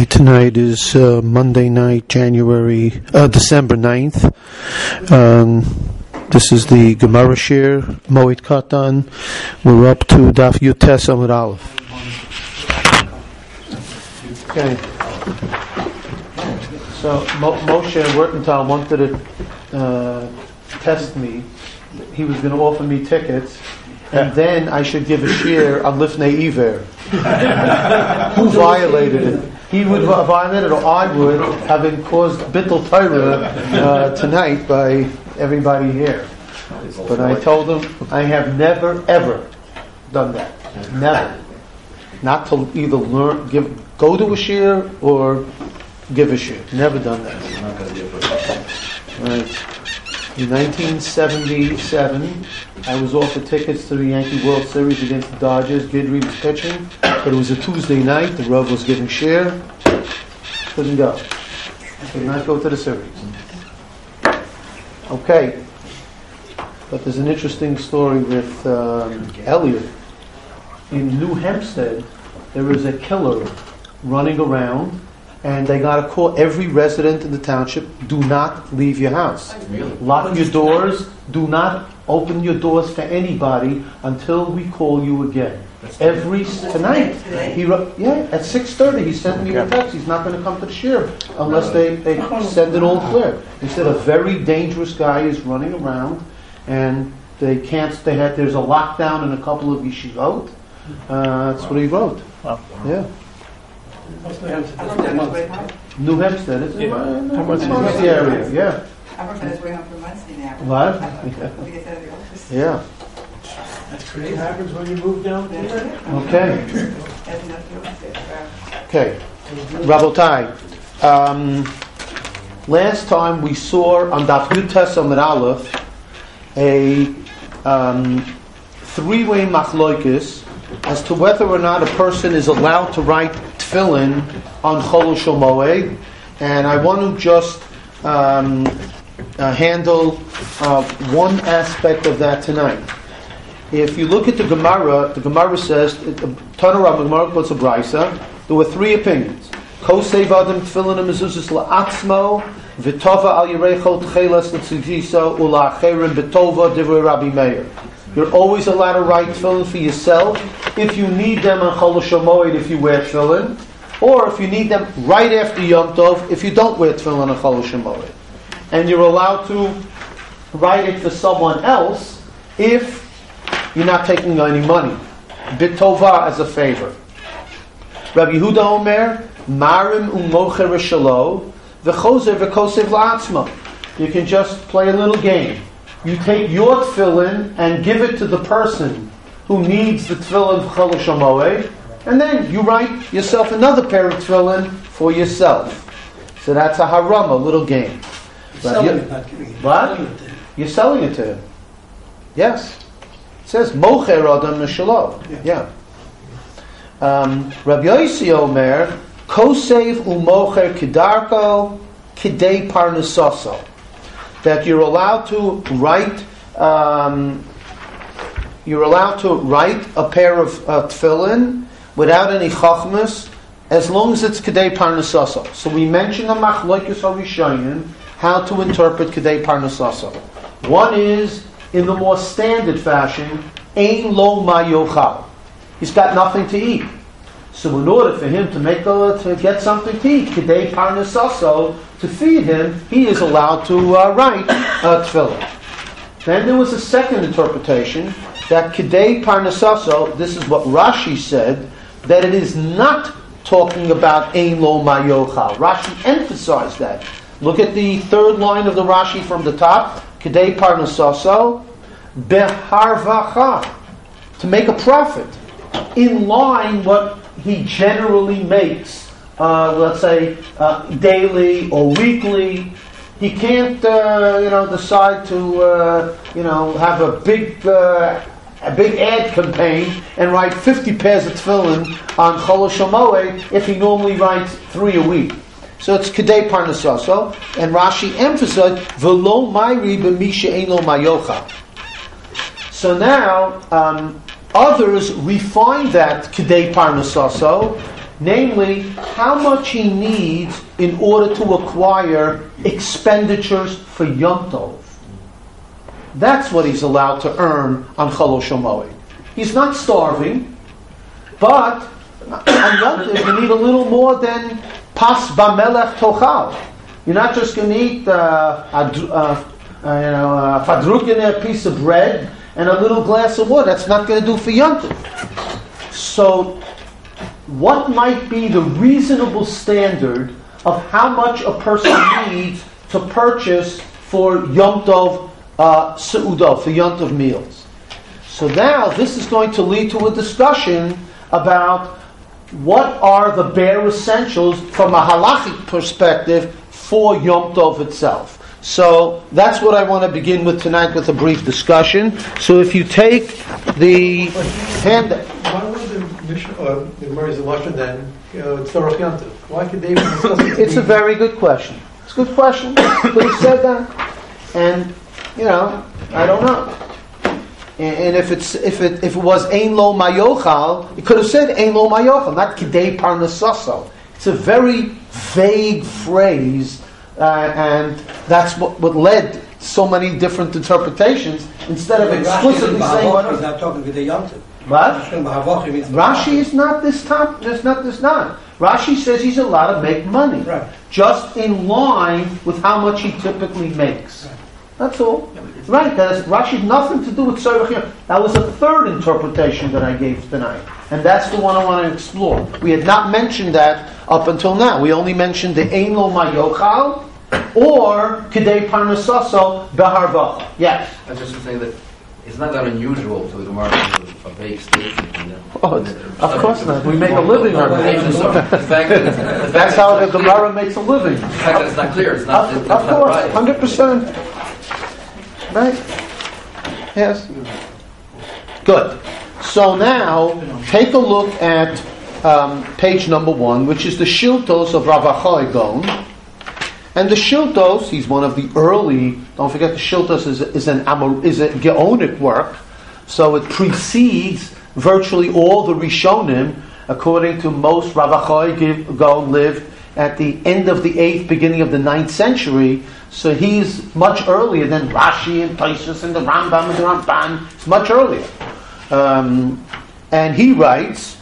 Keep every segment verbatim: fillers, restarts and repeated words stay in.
Okay, tonight is uh, Monday night, January, uh, December ninth. Um, this is the Gemara Shir, Moed Katan. We're up to Daf Yutes Amud Aleph. Okay. So Mo- Moshe Wertenthal wanted to uh, test me. He was going to offer me tickets, and then I should give a shir on Lifnei Iver. Who violated it? He would have violated, or I would, having caused Bittul Torah uh, tonight by everybody here. But I told him I have never ever done that. Never. Not to either learn, give, go to a shir or give a shir. Never done that. Right. In nineteen seventy-seven, I was offered tickets to the Yankee World Series against the Dodgers. Guidry was pitching, but it was a Tuesday night. The Rav was giving share. Couldn't go. Could not go to the series. Okay. But there's an interesting story with um, Elliot. In New Hempstead, there is a killer running around, and they got to call every resident in the township, do not leave your house. Really? Lock your doors. Do not open your doors to anybody until we call you again. Every tonight. He yeah, at six thirty he sent me a text. He's not going to come to the shir unless they, they send it all clear. He said a very dangerous guy is running around, and they can't. They had there's a lockdown in a couple of yeshivot. Uh, that's what he wrote. Wow. Yeah. New Hempstead, is it? Yeah. New Hempstead area, yeah. I worked on his way home from Muncie now. What? When he gets out of the office. Yeah. That's great. It happens when you move down there. Okay. That's enough to understand. Okay. Rabotai. Um, last time we saw on Daf Yutes Amud Aleph a um, three-way machloikis as to whether or not a person is allowed to write tefillin on Chol Shel Moed, and I want to just um, uh, handle uh, one aspect of that tonight. If you look at the Gemara, the Gemara says, Tanarab, the Gemara quotes a Brisa, there were three opinions. Kosev Adam tefillin mezuzos la'atzmo, v'tova al yerechol tchelas l'tzigiso, ula'acherim b'tova divrei Rabbi Meir. You're always allowed to write tefillin for yourself if you need them on Chol Shel Moed if you wear tefillin, or if you need them right after Yom Tov if you don't wear tefillin on Chol Shel Moed. And you're allowed to write it for someone else if you're not taking any money. B'tova as a favor. Rabbi Yehuda Omer, Marim u'mocher shelo, v'chozer v'kosev la'atzma. You can just play a little game. You take your tefillin and give it to the person who needs the tefillin for Chol Shel Moed, and then you write yourself another pair of tefillin for yourself. So that's a haram, a little game. Selling it, not giving it. What? Selling it to him. You're selling it to him. Yes. It says mocher adam mishalo. Yeah. Um, Rabbi Yossi Omer, kosev u'mocher kidarko kidei parnasoso. That you're allowed to write, um, you're allowed to write a pair of uh, tefillin without any chachmas, as long as it's kedei parnasoso. So we mentioned the machlokes harishonim how to interpret kedei parnasoso. One is in the more standard fashion, ein lo ma yochal. He's got nothing to eat. So in order for him to make a, to get something to eat, kedei parnasoso, to feed him, he is allowed to uh, write uh, tefillin. Then there was a second interpretation that kedei parnasoso, this is what Rashi said, that it is not talking about ein lo ma yochal. Rashi emphasized that. Look at the third line of the Rashi from the top, kedei parnasoso, beharvacha, to make a profit, in line what he generally makes, uh, let's say, uh, daily or weekly. He can't, uh, you know, decide to, uh, you know, have a big, uh, a big ad campaign and write fifty pairs of tefillin on Chol Shel Moed if he normally writes three a week. So it's kedei parnasoso, and Rashi emphasized v'lo mayri b'misha ein lo mayocha. So now, um, others refine that kedei parnasoso Namely, how much he needs in order to acquire expenditures for Yom Tov. That's what he's allowed to earn on Chol Hamoed. He's not starving, but on Yom Tov you need a little more than Pas Bamelech Tochal. You're not just going to eat uh, a, uh, uh, you know, a fadrukin, a piece of bread, and a little glass of water. That's not going to do for Yom Tov. So, what might be the reasonable standard of how much a person needs to purchase for Yom Tov uh, Seudah, for Yom Tov meals? So now, this is going to lead to a discussion about what are the bare essentials from a halachic perspective for Yom Tov itself. So that's what I want to begin with tonight, with a brief discussion. So if you take the hand, why would the Mishnah, or the Gemara's Lashon then, you know, it's Tzorach Yom Tov? Why could they even discuss it? It's a very good question. It's a good question. Could have said that, and you know, I don't know. And, and if it's if it if it was Ein Lo Mayochal, it could have said Ein Lo Mayochal, not Kidei Parnasaso. It's a very vague phrase. Uh, and that's what, what led so many different interpretations. Instead of explicitly saying what he's not talking with the Yom Tov. What? Rashi is not this top. There's not this not. Rashi says he's allowed to make money, right, just in line with how much he typically makes. Right. That's all. Right. That has Rashi has nothing to do with Tzorach Yom Tov. That was a third interpretation that I gave tonight, and that's the one I want to explore. We had not mentioned that up until now. We only mentioned the Ein Lo Mayochal or Kidei Parnasaso Beharbacha. Yes. I was just saying that it's not that unusual to the Gemara to a vague statement. You know? Oh, of course not. We make a living on it. That's how the Gemara makes a living. The fact that it's not clear, it's not. Of, it's of not course, right. hundred percent. Right? Yes. Good. So now, take a look at um, page number one, which is the Shiltos of Rav Achai Gaon. And the Shiltos, he's one of the early. Don't forget, the Shiltos is, is an Amor, is a Geonic work, so it precedes virtually all the Rishonim. According to most, Rav Achai Gaon lived at the end of the eighth, beginning of the ninth century. So he's much earlier than Rashi and Tosfos and the Rambam and the Ramban. It's much earlier. Um, and he writes,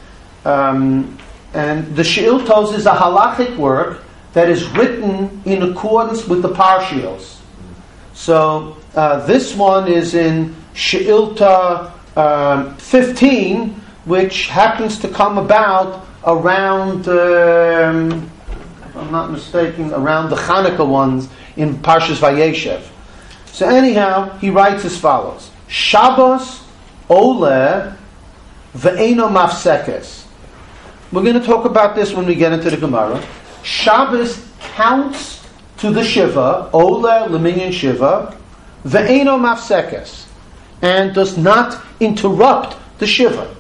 um, and the Sheiltos is a halachic work that is written in accordance with the Parshios. So uh, this one is in Sheilta uh, fifteen, which happens to come about around, um, if I'm not mistaken, around the Hanukkah ones in Parshas Vayeshev. So anyhow, he writes as follows: Shabbos ole ve'eno mafsekes. We're going to talk about this when we get into the Gemara. Shabbos counts to the Shiva, ole leminyan Shiva, ve'eno mafsekes, and does not interrupt the Shiva.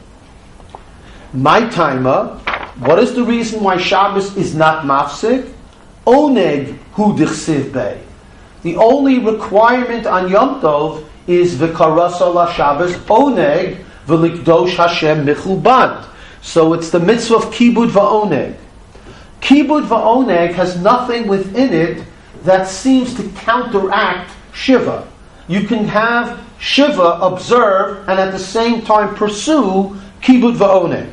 My timer. What is the reason why Shabbos is not mafsik? Oneg hu dichsiv bei. The only requirement on Yom Tov is v'karasa la Shabbos oneg v'likdosh Hashem michubad. So it's the mitzvah of kibud va'oneg. Kibud va'oneg has nothing within it that seems to counteract Shiva. You can have Shiva observe and at the same time pursue kibud va'oneg.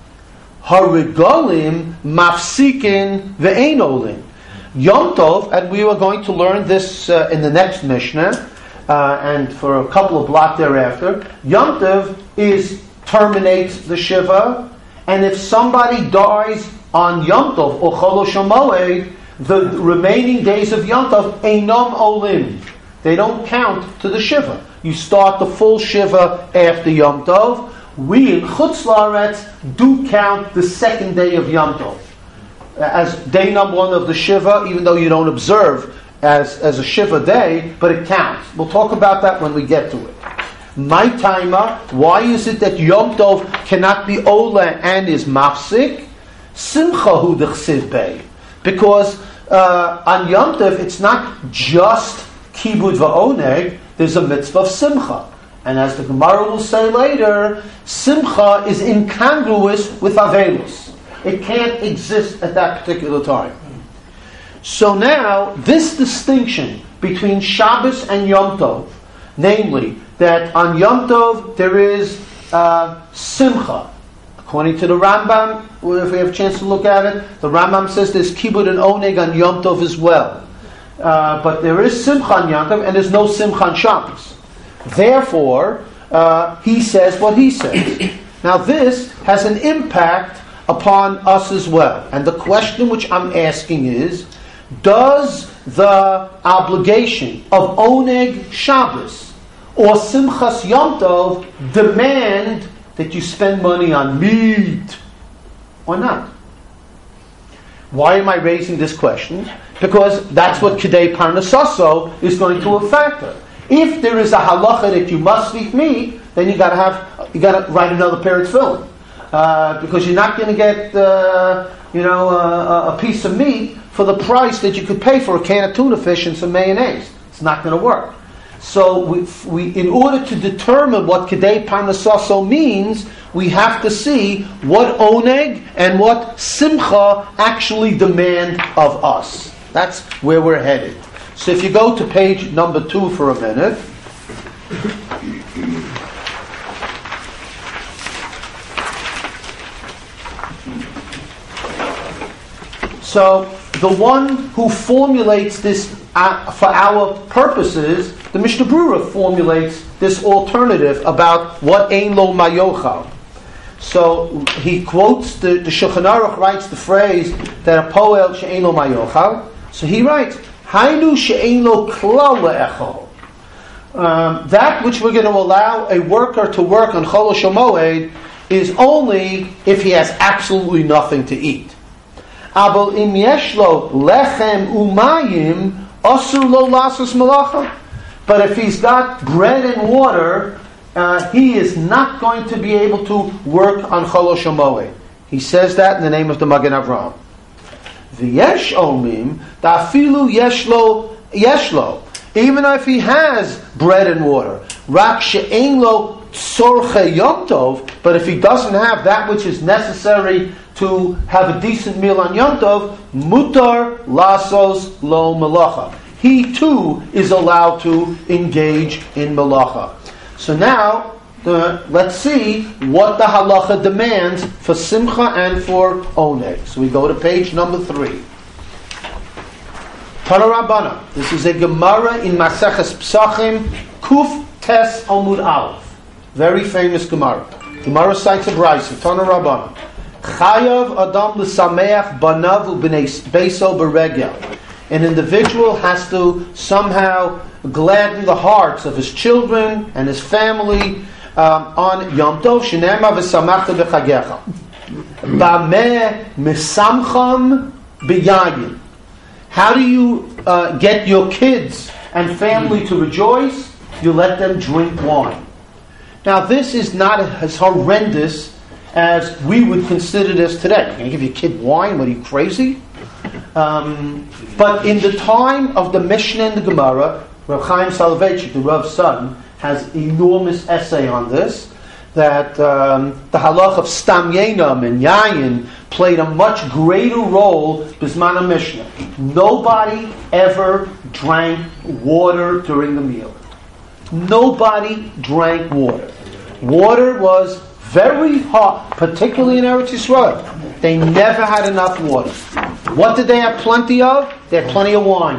Harigolim mafsikin ve'enolim. Yom Tov, and we are going to learn this uh, in the next Mishnah, uh, and for a couple of blocks thereafter. Yom Tov is terminates the Shiva, and if somebody dies on Yom Tov or Chol Hamoed, the remaining days of Yom Tov einam olim. They don't count to the Shiva. You start the full Shiva after Yom Tov. We in Chutz La'aretz do count the second day of Yom Tov as day number one of the Shiva, even though you don't observe as, as a Shiva day, but it counts. We'll talk about that when we get to it. My timer, why is it that Yom Tov cannot be Ola and is Mafsik? Simcha hu d'chsiv bei. Because uh, on Yom Tov, it's not just Kibud va'oneg, there's a mitzvah of Simcha. And as the Gemara will say later, Simcha is incongruous with Avelus. It can't exist at that particular time. So now, this distinction between Shabbos and Yom Tov, namely, that on Yom Tov there is uh, Simcha. According to the Rambam, if we have a chance to look at it, the Rambam says there's Kibbud and Oneg on Yom Tov as well. Uh, but there is Simcha on Yom Tov and there's no Simcha on Shabbos. Therefore, uh, he says what he says. Now this has an impact upon us as well. And the question which I'm asking is, does the obligation of Oneg Shabbos or Simchas Yom Tov demand that you spend money on meat or not? Why am I raising this question? Because that's what Kedei Parnasaso is going to affect her. If there is a halacha that you must eat meat, then you got to have you got to write another pair of tefillin, uh, because you're not going to get uh, you know uh, a piece of meat for the price that you could pay for a can of tuna fish and some mayonnaise. It's not going to work. So we, we, in order to determine what Kedei Parnasaso means, we have to see what Oneg and what Simcha actually demand of us. That's where we're headed. So if you go to page number two for a minute. So the one who formulates this uh, for our purposes, the Mishnah Berurah formulates this alternative about what Ein Lo Mayochal. So he quotes, the, the Shulchan Aruch writes the phrase that a poel she'ein lo mayochal. So he writes, Hainu she'ein lo klal le'echol. Um, that which we're going to allow a worker to work on Chol Moed is only if he has absolutely nothing to eat. Abel im yesh lo lechem umayim asur lo lasos malacha. But if he's got bread and water, uh, he is not going to be able to work on Chol Moed. He says that in the name of the Magen Avraham. V'yesh omim da'afilu yeshlo yeshlo. Even if he has bread and water, rak she'ein lo tzorchei Yom Tov, but if he doesn't have that which is necessary to have a decent meal on Yom Tov, mutar lasos lo melacha. He too is allowed to engage in melacha. So now, the, let's see what the halacha demands for simcha and for oneg. So we go to page number three. Tana Rabbana. This is a Gemara in Maseches Psachim, Kuf Tes Amud Aleph. Very famous Gemara. Gemara cites a brayso. Tana Rabbana. Chayav Adam l'sameach banav u'bnei beiso beregel. An individual has to somehow gladden the hearts of his children and his family um, on Yom Tov. Shenema v'samachta b'chagecha. Bameh misamcham b'yayin. How do you uh, get your kids and family to rejoice? You let them drink wine. Now this is not as horrendous as we would consider this today. You're going to give your kid wine? What, are you crazy? Um, but in the time of the Mishnah and the Gemara, Rav Chaim Soloveitchik, the Rav's son, has an enormous essay on this, that um, the halach of stam yenam and yayin played a much greater role bisman Mishnah. Nobody ever drank water during the meal. Nobody drank water. Water was very hot, particularly in Eretz Yisrael. They never had enough water. What did they have plenty of? They had plenty of wine.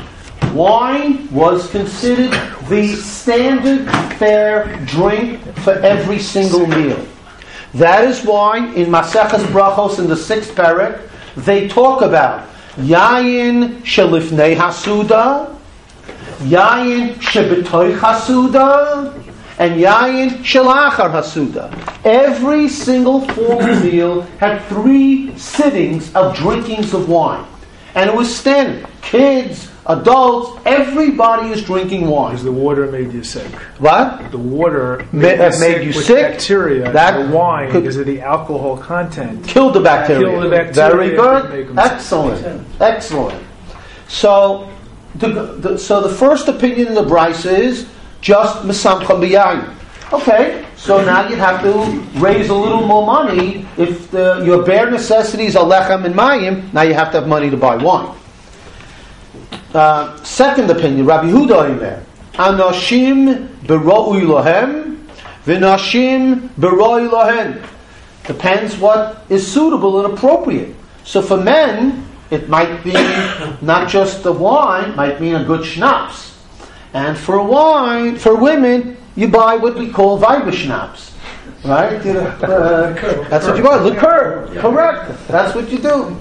Wine was considered the standard fare drink for every single meal. That is why in Maseches Brachos in the sixth parak they talk about Yayin Shelifnei Hasuda, Yayin Shebetoich Hasuda, and Yayin Shelachar Hasuda. Every single formal meal had three sittings of drinkings of wine. And it was standard. Kids, adults, everybody is drinking wine. Because the water made you sick. What? The water Ma- made, you, made sick you with sick. Bacteria. That the wine, could, because of the alcohol content, killed the bacteria. Killed the bacteria. Very good. Excellent. Excellent. So, the, the so the first opinion in the Brisa is just Mesamcham b'yayin. Okay, So now you'd have to raise a little more money. If the, your bare necessities are lechem and mayim, now you have to have money to buy wine. Uh, second opinion, Rabbi Yehuda Omer, Anoshim beroi lohem, v'nashim beroi lohen. Depends what is suitable and appropriate. So for men, it might be not just the wine, it might mean a good schnapps. And for wine, for women, you buy what we call Weiberschnaps. Right? You know, uh, that's what you buy. Liqueur. Correct. That's what you do.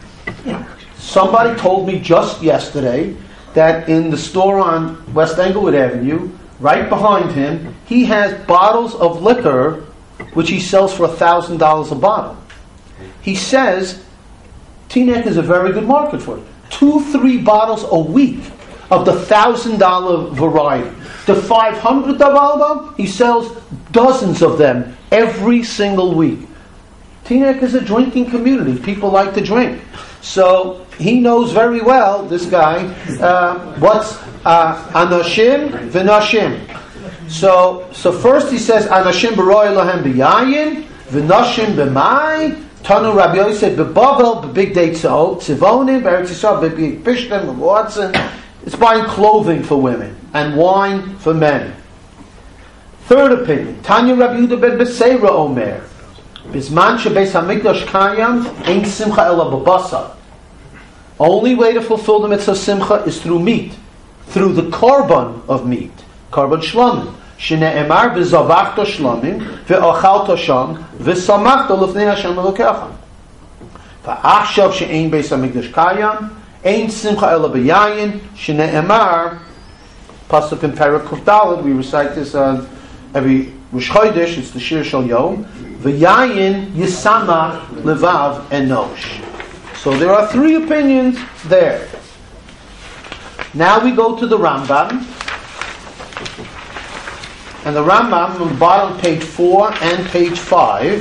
Somebody told me just yesterday that in the store on West Englewood Avenue, right behind him, he has bottles of liquor which he sells for one thousand dollars a bottle. He says Teaneck is a very good market for it. Two, three bottles a week of the one thousand dollars variety. The five hundred dollars, he sells dozens of them every single week. Teaneck is a drinking community. People like to drink. So he knows very well, this guy, uh, what's uh, Anoshim v'Nashim. So, so first he says Anoshim b'roi lahem b'yayin v'Nashim b'mai Tanu Rabbi Yosef b'Bavel b'Big Day Tzivonim b'Eretz Yisrael b'Big Pishtim b'Watson. It's buying clothing for women and wine for men. Third opinion, Tanya Rabbi Yehuda ben Beseira Omer, Bisman shebeis hamikdash kayam ein simcha ela b'basar. Only way to fulfill the mitzvah simcha is through meat, through the korban of meat, korban shlamim. Shne'emar v'zavachta shlamim v'ochalta sham v'samachta l'fnei Hashem elokecha. V'achshav she'ein beis hamikdash kayam ein simcha ela b'yayin shne'emar. Pasuk in Perek Kuf Daled, we recite this on every Rosh Chodesh. It's the Shir Shal Yom. V'yayin yisamach levav enosh. So there are three opinions there. Now we go to the Rambam. And the Rambam on the bottom, page four and page five.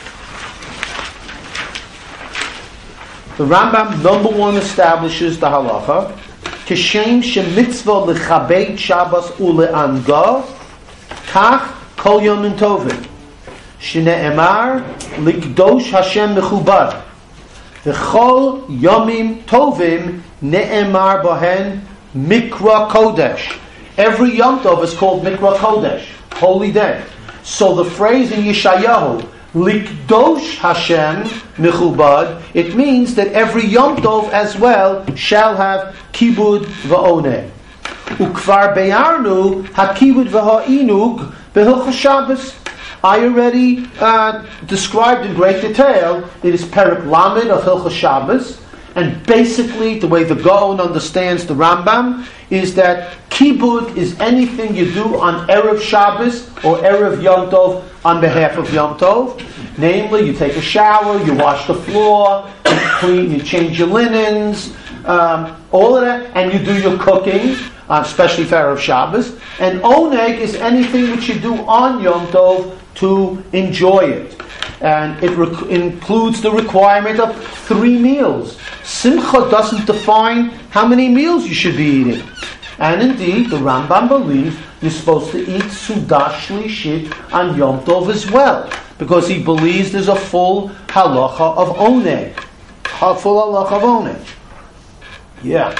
The Rambam, number one, establishes the halacha. Kishem shemitzvah lechabed Shabbos uleanga, kach kol yomim tovim. Shne'emar likdosh Hashem mechubad. V'chol yomim tovim ne'emar bohen mikra kodesh. Every Yom Tov is called mikra kodesh, holy day. So the phrase in Yeshayahu, likdosh Hashem mechubad, it means that every Yom Tov as well shall have kibud va'oneh. Ukvar be'arnu hakibud v'ha'inug behilchos Shabbos. I already uh, described in great detail. It is Perek Lamed of Hilchos Shabbos, and basically the way the Gaon understands the Rambam is that kibud is anything you do on Erev Shabbos or Erev Yom Tov on behalf of Yom Tov. Namely, you take a shower, you wash the floor, you clean, you change your linens, um, all of that, and you do your cooking, uh, especially for Erev Shabbos. And oneg is anything which you do on Yom Tov to enjoy it. And it rec- includes the requirement of three meals. Simcha doesn't define how many meals you should be eating. And indeed, the Rambam believes you're supposed to eat Sudah Shlishit on Yom Tov as well, because he believes there's a full halacha of oneg. A full halacha of oneg. Yeah.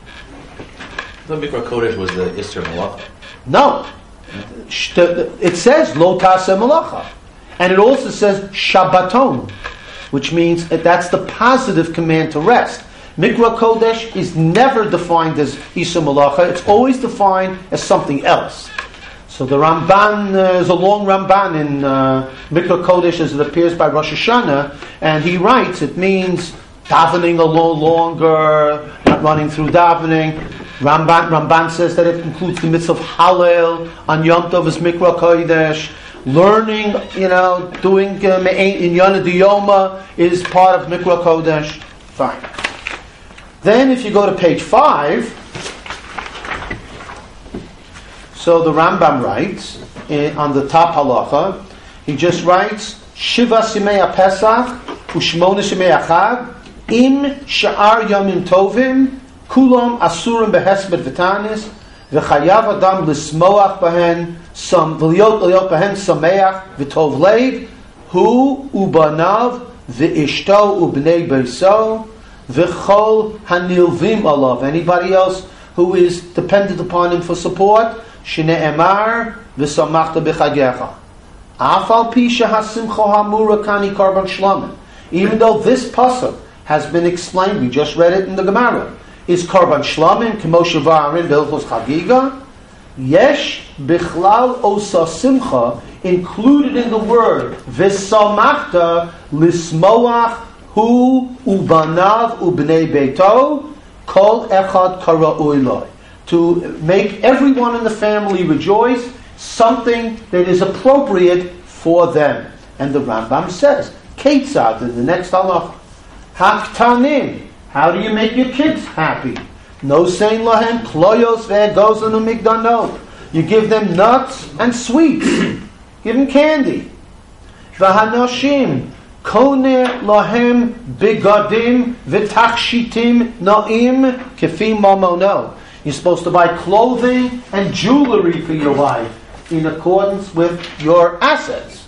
The Mikra Kodesh was the Isser Malacha. No. It says Lo Taseh Malacha. And it also says Shabbaton, which means that that's the positive command to rest. Mikra Kodesh is never defined as Isser Malacha. It's always defined as something else. So the Ramban, uh, is a long Ramban in uh, Mikra Kodesh as it appears by Rosh Hashanah, and he writes it means davening a little longer, not running through davening. Ramban, Ramban says that it includes the mitzvah of Hallel on Yom Tov as Mikra Kodesh. Learning, you know, doing uh, in Yana Diyoma is part of Mikra Kodesh. Fine. Then if you go to page five, so the Rambam writes, in, on the top halacha, he just writes, Shiva Simei Pesach, Ushmona Simei Achag, Im Sha'ar Yomim Tovim, Kulam Asurim Behesbet V'tanis, v'chayav adam l'smoach behen some v'liot l'liot behen sameach v'tov leiv hu ubanav v'ishto ubnei beiso v'chol hanilvim alav. Anybody else who is dependent upon him for support? Shne'emar v'samachta b'chagecha. Afal pi shehasimcha hamura kani karban shlamim. Even though this pasuk has been explained, we just read it in the Gemara, is karban shlamim k'moshe v'arin b'ilchos chagiga. Yesh bichlal osa simcha, included in the word v'samachta lismoach hu ubanav ubnei beito kol echad kara'ui loy, to make everyone in the family rejoice, something that is appropriate for them. And the Rambam says, Ketzad, in the next halacha, Haktanim, how do you make your kids happy? No sein lahem kloyos ve'egozanu migdanot. You give them nuts and sweets. Give them candy. V'hanoshim koneh lahem bigadim v'tachshitim na'im kefi mamono. You're supposed to buy clothing and jewelry for your wife in accordance with your assets.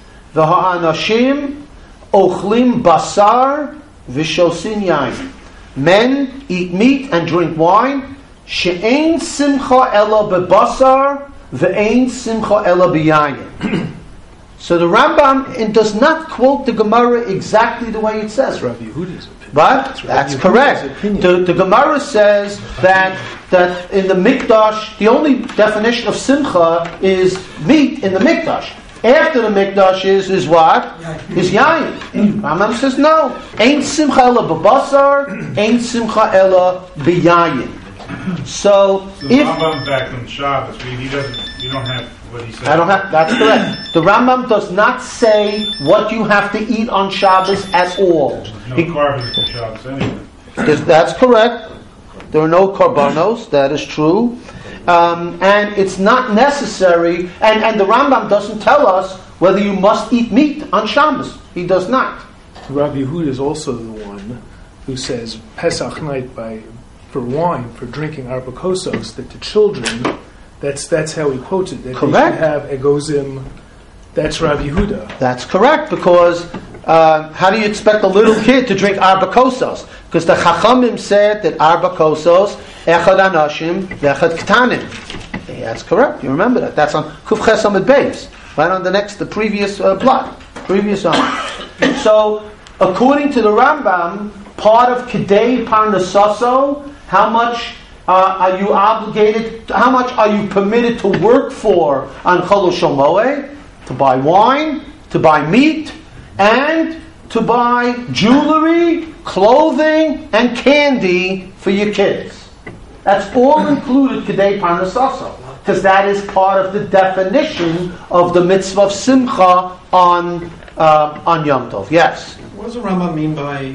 V'ha'anashim ochlim basar v'shosin yain. Men eat meat and drink wine. She'ein simcha ela bebasar ve'ein simcha ela b'yayin. So the Rambam it does not quote the Gemara exactly the way it says. Rabbi Yehuda's opinion. But that's Rabbi correct. Yehuda's opinion. The, the Gemara says that that in the Mikdash, the only definition of simcha is meat in the Mikdash. After the Mikdash is is what? Is yayin. Rambam says no. Ain't simcha ela b'basar, ain't simcha ela b'yayin. So, So if Rambam back on Shabbos, he he doesn't. You don't have what he said. I don't have. That's correct. The Rambam does not say what you have to eat on Shabbos at all. There's no He- carving on Shabbos anyway. That's that's correct. There are no korbanos. That is true. Um, and it's not necessary. And, and the Rambam doesn't tell us whether you must eat meat on Shabbos. He does not. Rabbi Yehuda is also the one who says Pesach night by for wine, for drinking arba kosos, that the children, that's that's how he quotes it, that Correct. they should have egozim. That's Rabbi Yehuda. That's correct, because uh, how do you expect a little kid to drink arba kosos? Because the Chachamim said that arba kosos, echad anashim, v'echad ktanim. Yeah, that's correct. You remember that. That's on Kuf Ches Amud Beis, right on the next, the previous uh, plot, previous one. So, according to the Rambam, part of Kedei Parnasaso, how much uh, are you obligated, how much are you permitted to work for on Chol Shomoeh? To buy wine, to buy meat, and to buy jewelry, clothing, and candy for your kids. That's all included Kedei Parnasaso, because that is part of the definition of the mitzvah of Simcha on uh, on Yom Tov. Yes. What does the Rambam mean by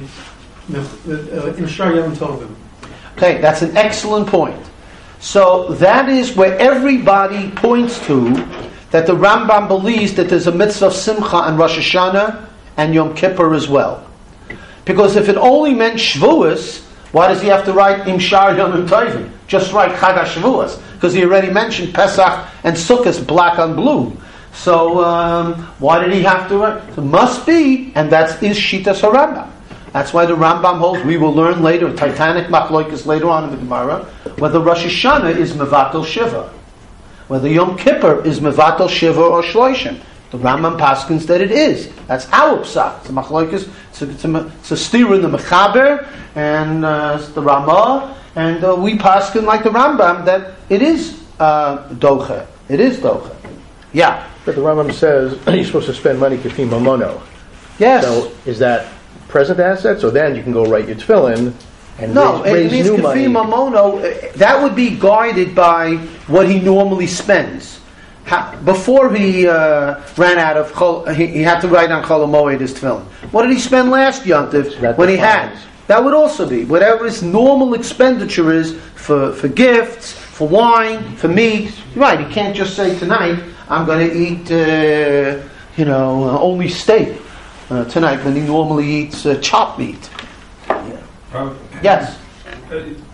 Imshar Yom Tovim? Okay, that's an excellent point. So that is where everybody points to, that the Rambam believes that there's a mitzvah of Simcha on Rosh Hashanah and Yom Kippur as well. Because if it only meant Shavuos, why does he have to write Imshar Yom Tovim? Just write Chag HaShavuos, because he already mentioned Pesach and Sukkot black on blue. So um, why did he have to write? It must be, and that is Shitas HaRambam. That's why the Rambam holds, we will learn later, Titanic Machloikas later on in the Gemara, whether Rosh Hashanah is Mevatel Shiva, whether Yom Kippur is Mevatel Shiva or Shloishim. The Rambam paskins that it is. That's our psak. It's a Machloikas, it's a, it's a, it's a steer in the Mechaber, and uh, it's the Ramah, and uh, we paskin like the Rambam that it is uh, Doche. It is Doche. Yeah. But the Rambam says you're supposed to spend money kefim mamono. Yes. So is that present assets, or then you can go write your tefillin and No, raise, it raise means new money? Kafi Mamono, uh, that would be guided by what he normally spends. Ha, before he uh, ran out of, chol, he, he had to write on Chol HaMoed his tefillin. What did he spend last Yom Tov So that when he had? defines. That would also be whatever his normal expenditure is for, for gifts, for wine, for meat. Right, he can't just say tonight, I'm going to eat, uh, you know, uh, only steak uh, tonight when he normally eats uh, chopped meat. Robert, Yes. uh,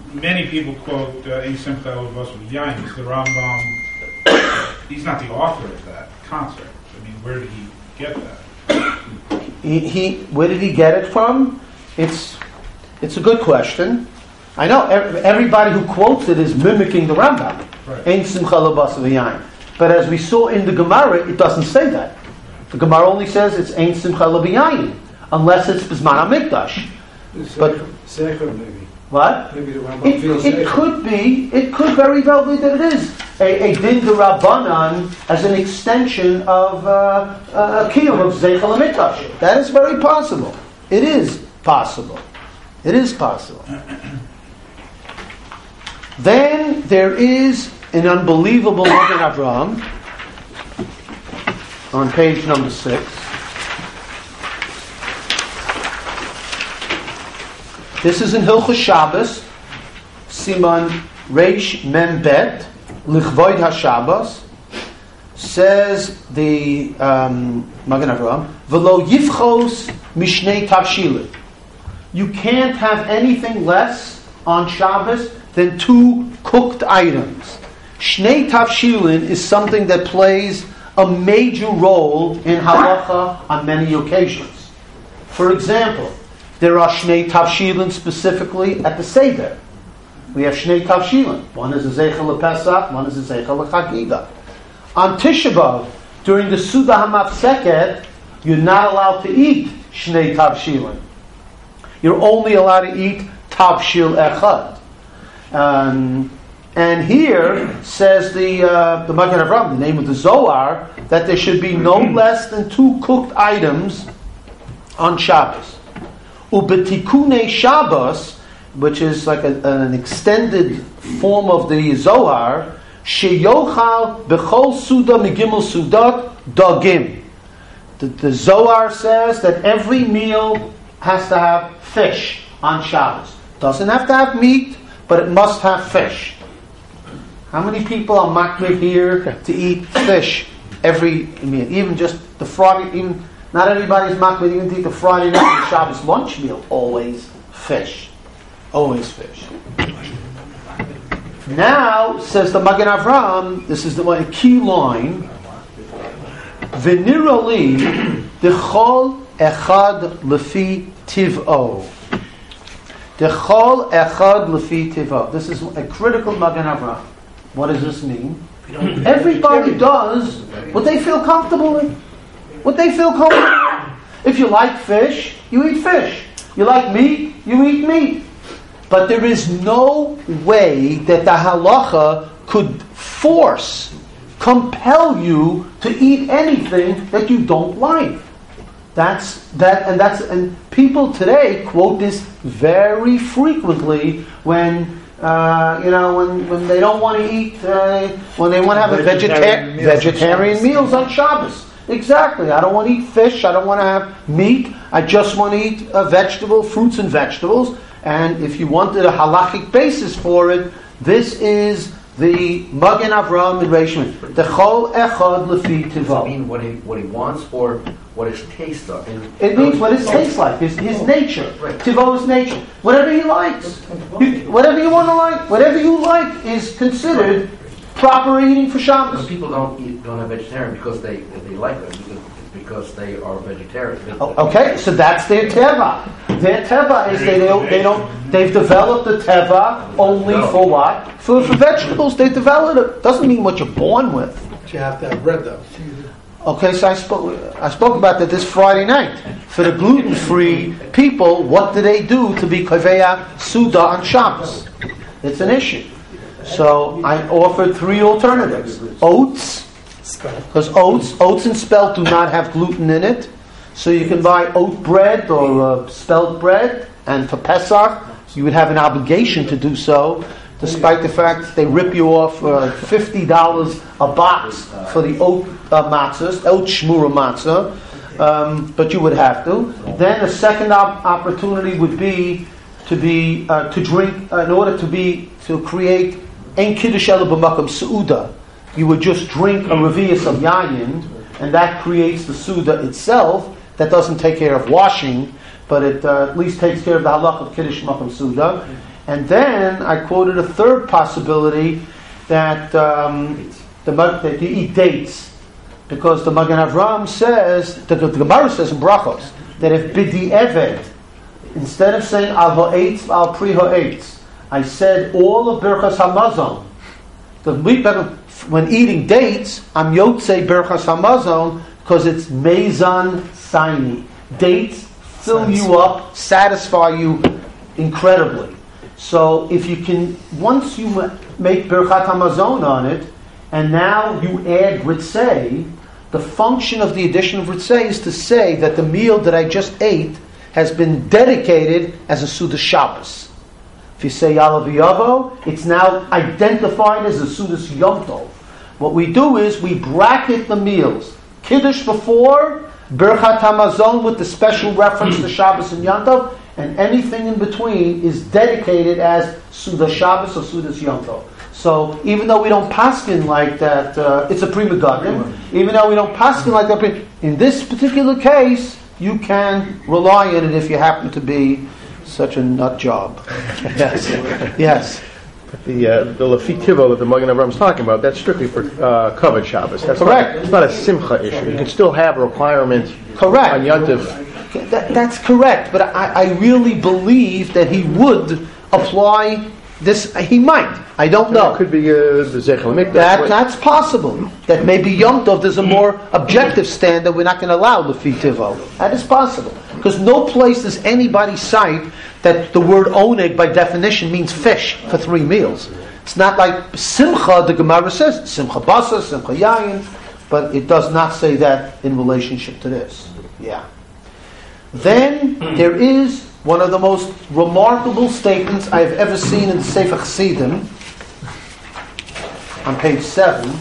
many people quote uh, Ein Simcha Eluvos Yain. Is the Rambam? He's not the author of that concept. I mean, where did he get that? He, he where did he get it from? It's it's a good question. I know ev- everybody who quotes it is mimicking the Rambam. Right. Ein Simcha Eluvos Yain. But as we saw in the Gemara, it doesn't say that. The Gemara only says it's Ein Simcha Yain, unless it's Bizman HaMikdash. But Secher, maybe. what? Maybe the Rambam It, feels it Secher. could be. It could very well be that it is a, a din d'Rabbanan as an extension of uh, uh, a kiyum of Zeichel HaMikdash. That is very possible. It is possible. It is possible. Then there is an unbelievable Magen Avraham on page number six. This is in Hilchos Shabbos, Siman Reish Mem Bet, Lichvoid HaShabbos. Says the um, Magen Avraham, V'lo yifchos mishnei tavshilin. You can't have anything less on Shabbos than two cooked items. Shnei tavshilin is something that plays a major role in halacha on many occasions. For example, there are shnei tavshilin specifically at the Seder. We have shnei tavshilin. One is a zeichel lePesach, one is a zeichel leChagiga. On Tisha B'Av, during the Suda HaMafseket, you're not allowed to eat shnei tavshilin. You're only allowed to eat tavshil echad. Um, and here says the uh, the Magen Avraham, the name of the Zohar, that there should be no less than two cooked items on Shabbos. Ubetikune Shabbos, which is like a, an extended form of the Zohar, sheyochal bechol suda migimel sudat dagim. The, the Zohar says that every meal has to have fish on Shabbos. Doesn't have to have meat, but it must have fish. How many people are makriv here to eat fish every meal? Even just the Friday, even not everybody's makriv even to eat the Friday night and Shabbos lunch meal. Always fish. Always fish. Now, says the Magen Avraham, this is the one, key line, V'nirali dechol echad lefi tiv'o. Dechol echad lefi tiv'o. This is a critical Magen Avraham. What does this mean? Everybody does what they feel comfortable with. What they feel comfortable with. If you like fish, you eat fish. You like meat, you eat meat. But there is no way that the halacha could force, compel you to eat anything that you don't like. That's that, and that's and people today quote this very frequently when uh, you know when, when they don't want to eat uh, when they want to have a vegetarian meals vegetarian on meals on Shabbos. Exactly. I don't want to eat fish. I don't want to have meat. I just want to eat uh, vegetable fruits and vegetables. And if you wanted a halachic basis for it, this is the Magen Avraham and Reish. The chol echad lefi Does it tivah. mean what he what he wants or what his taste are? It means what it tastes like, his, his nature. Right. Tivah is nature. Whatever he likes. You, whatever you want to like, whatever you like is considered proper eating for Some Shabbos. people don't eat don't have vegetarian because they they like it because, because they are vegetarian. Oh, okay, so that's their teva. Their teva is they don't, they don't they've developed the teva only for what? For, for vegetables. They developed it. Doesn't mean what you're born with. But you have to have bread, though. Okay, so I spoke I spoke about that this Friday night. For the gluten-free people, what do they do to be kaveya suda on Shabbos? It's an issue. So I offered three alternatives: oats, because oats, oats and spelt do not have gluten in it. So you can buy oat bread or uh, spelt bread, and for Pesach you would have an obligation to do so, despite the fact that they rip you off uh, fifty dollars a box for the oat uh, matzahs, oat shmura matzah, um, but you would have to. Then the second op- opportunity would be to be uh, to drink uh, in order to be to create ein kiddush ela b'makam seuda. You would just drink a revius of yayin, and that creates the suda itself. That doesn't take care of washing, but it uh, at least takes care of the halach of kiddush makam suda. And then I quoted a third possibility that um, the that you eat dates, because the Magen Avraham says, the, the Gemara says in Brachos, that if bidi eved, instead of saying al ha'etz al pri ha'etz, I said all of Birchas Hamazon. The when eating dates, I'm yotzei Birchas Hamazon because it's mezan saini. Dates fill you up, satisfy you incredibly. So if you can, once you make Birchat Hamazon on it, and now you add Ritzei, the function of the addition of Ritzei is to say that the meal that I just ate has been dedicated as a Suda Shabbos. If you say Yalav Yavo, it's now identified as a Suda Yom Tov. What we do is we bracket the meals. Kiddush before, Birchat Hamazon with the special reference to Shabbos and Yom Tov, and anything in between is dedicated as Suda Shabbos or Suda Yom Tov. So even though we don't paskin like that, uh, it's a prima donna. Even though we don't paskin like that, in this particular case, you can rely on it if you happen to be such a nut job. Yes, yes. The uh, the Lafi Kivo that the Magen Avraham is talking about, that's strictly for uh, Kavod Shabbos. That's correct. Not, it's not a Simcha issue. You can still have a requirement correct. on Yontif. That, that's correct, but I, I really believe that he would apply this. He might. I don't know. It could be uh, the Zechel Mikdash. That, that's possible. That maybe Yom Tov, there's a more objective standard we're not going to allow Lefi Tivo. That is possible. Because no place does anybody cite that the word oneg by definition means fish for three meals. It's not like Simcha, the Gemara says, Simcha Basa, Simcha Yayin, but it does not say that in relationship to this. Yeah. Then there is one of the most remarkable statements I have ever seen in the Sefer Chassidim, on page seven.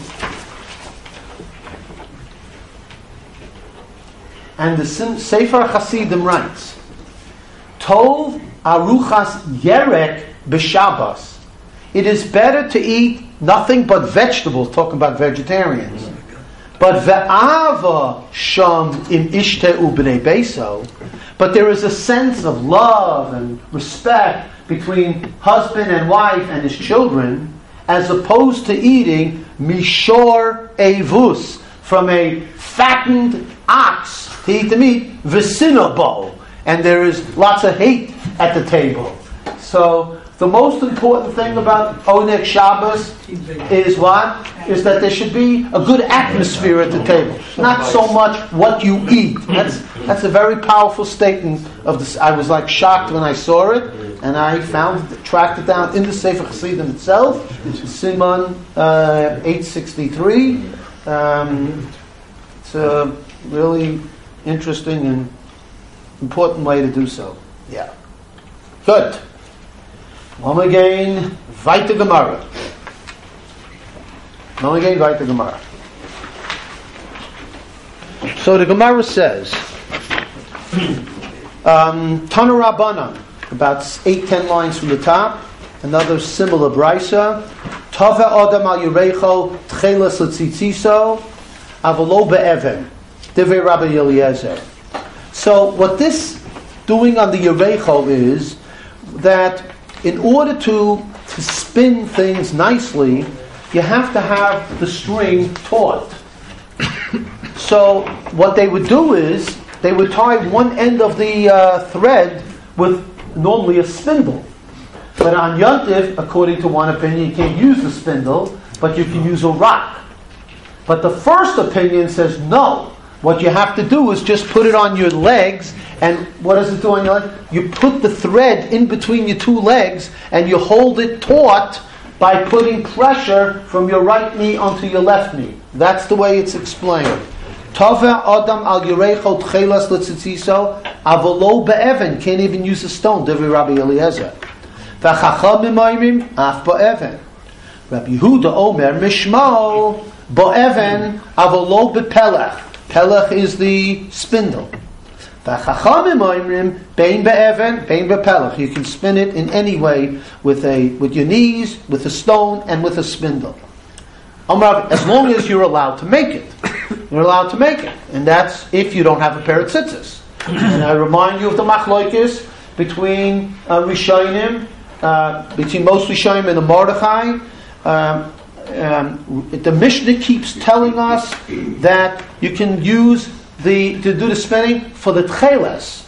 And the Sefer Chassidim writes, Tov aruchas yerek b'Shabbos. It is better to eat nothing but vegetables, talking about vegetarians. But ve'ava sham im ishteu b'nei beso. But there is a sense of love and respect between husband and wife and his children, as opposed to eating mishor evus, from a fattened ox to eat the meat, v'sinabo, and there is lots of hate at the table. So the most important thing about Oneg Shabbos is what? Is that there should be a good atmosphere at the table. Not so much what you eat. That's that's a very powerful statement of this. I was like shocked when I saw it, and I found tracked it down in the Sefer Chassidim itself, Siman uh, eight sixty-three. Um, it's a really interesting and important way to do so. Yeah. Good. Om again, weiter Gemara. Om again, weiter Gemara. So the Gemara says, um, Tana Rabbanan, about eight, ten lines from the top, another similar brisa. Tove Adam al Yerecho Tchelas L'Tzitziso Avalo Be'even. Divrei Rabbi Eliezer. So what this doing on the Yerecho is that in order to, to spin things nicely, you have to have the string taut. So what they would do is they would tie one end of the uh, thread with normally a spindle. But on Yontif, according to one opinion, you can't use the spindle, but you can use a rock. But the first opinion says no. What you have to do is just put it on your legs, and what does it do on your legs? You put the thread in between your two legs, and you hold it taut by putting pressure from your right knee onto your left knee. That's the way it's explained. Tove Adam al Yerecho Tchelas L'Tzitziso Avolo Be'even. Can't even use a stone. Divrei Rabbi Eliezer. V'chachamim oimrim af Be'even. Rabbi Yehuda Omer Mishmo Be'even Avolo Be'pelech. Pelech is the spindle. V'chachamim oimrim bein be'even, bein be'pelech. You can spin it in any way with a with your knees, with a stone, and with a spindle. As long as you're allowed to make it, you're allowed to make it, and that's if you don't have a pair of tzitzis. And I remind you of the machloikis between uh, Rishonim uh, between most Rishonim and the Mordechai. Um, um, the Mishnah keeps telling us that you can use the to do the spinning for the tcheles.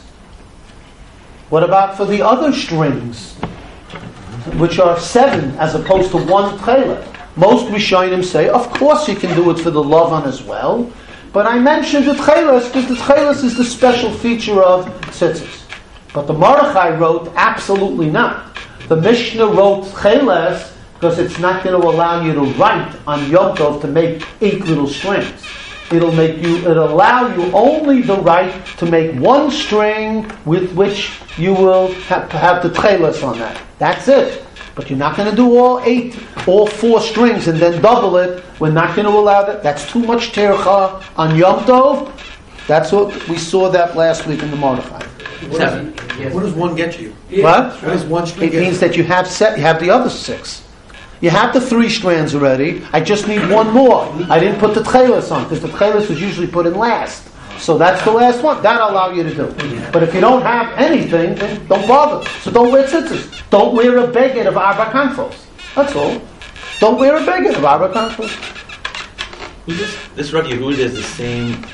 What about for the other strings, which are seven as opposed to one tchelet? Most Rishonim say, of course you can do it for the Lavan as well. But I mentioned the tcheles because the tcheles is the special feature of tzitzis. But the Mordechai wrote, absolutely not. The Mishnah wrote tcheles because it's not going to allow you to write on Yom Tov to make eight little strings. It'll make you. It'll allow you only the right to make one string with which you will have, have the tcheles on that. That's it. But you're not going to do all eight, all four strings and then double it. We're not going to allow that. That's too much tercha on Yom Tov. That's what we saw that last week in the Mordechai. Seven. What does one get you? What? What does one string It get means you? that you have set. You have the other six. You have the three strands already. I just need one more. I didn't put the tcheles on because the tcheles was usually put in last. So that's the last one. That'll allow you to do. But if you don't have anything, then don't bother. So don't wear tzitzis. Don't wear a beged of arba kanfos. That's all. Don't wear a beged of arba kanfos. Who's this? This Rav Yehuda is the same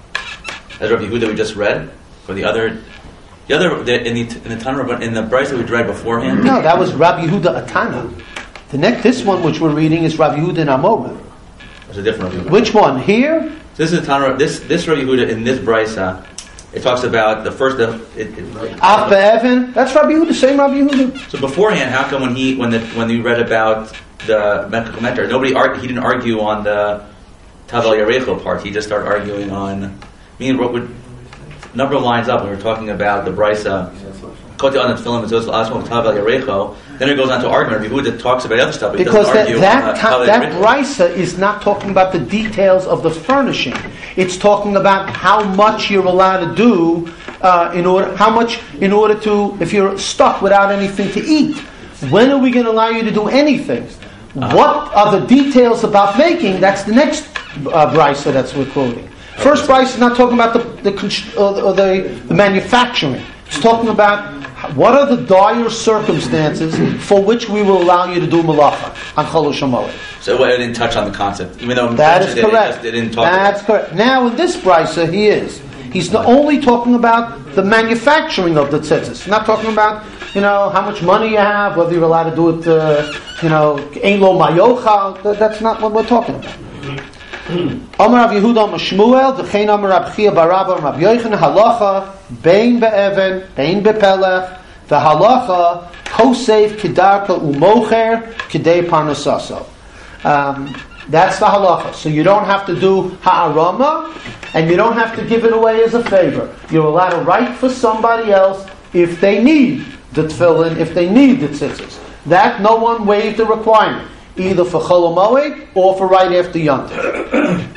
as Rav Yehuda we just read, or the other, the other the, in the in the Tanur, in the Bryce that we read beforehand. No, that was Rabbi Yehuda Atana. The next, this one which we're reading is Rabbi Yehuda and Amora. There's a different Rav Yehuda. Which one? Here? This is the Tanur. This this Rav Yehuda in this Brysa, it talks about the first. The, it, it, Ach be'evan. That's Rabbi Yehuda. Same Rabbi Yehuda. So beforehand, how come when he when the when we read about the Mecca commentator, nobody argue, he didn't argue on the Tavel Yarecho part. He just started arguing on. I mean, what would number of lines up when we were talking about the Brysa. Kote on the film is also last one with Tavel Yarecho. Then it goes on to argument. Yehuda talks about other stuff, but because it that doesn't argue that, on, uh, ta- Tavel that Yarecho. brisa is not talking about the details of the furnishing. It's talking about how much you're allowed to do uh, in order, how much in order to, if you're stuck without anything to eat. When are we going to allow you to do anything? Uh-huh. What are the details about making? That's the next uh, brisa that's we're quoting. First brisa is not talking about the the, uh, the the manufacturing. It's talking about what are the dire circumstances for which we will allow you to do malacha on Chol Shamoed. So well, it didn't touch on the concept, even though That is it, correct. It, just, it didn't talk. That's about correct. Now in this brisa, he is. He's not only talking about the manufacturing of the tzitzis. He's not talking about, you know, how much money you have, whether you're allowed to do it, uh, you know, ein lo mayochal. That's not what we're talking about. Amar Rav Yehuda Amar Shmuel, V'chein Amar Rab Chia bar Rabba Rab Yochanan halacha bein be'even bein be'pelech v'halacha kosev kedarka umocher kedei parnasaso. Um, that's the halacha. So you don't have to do ha'arama, and you don't have to give it away as a favor. You're allowed to write for somebody else if they need the tefillin, if they need the tzitzis. That no one waived the requirement, either for Chol Moed or for right after Yom Tov.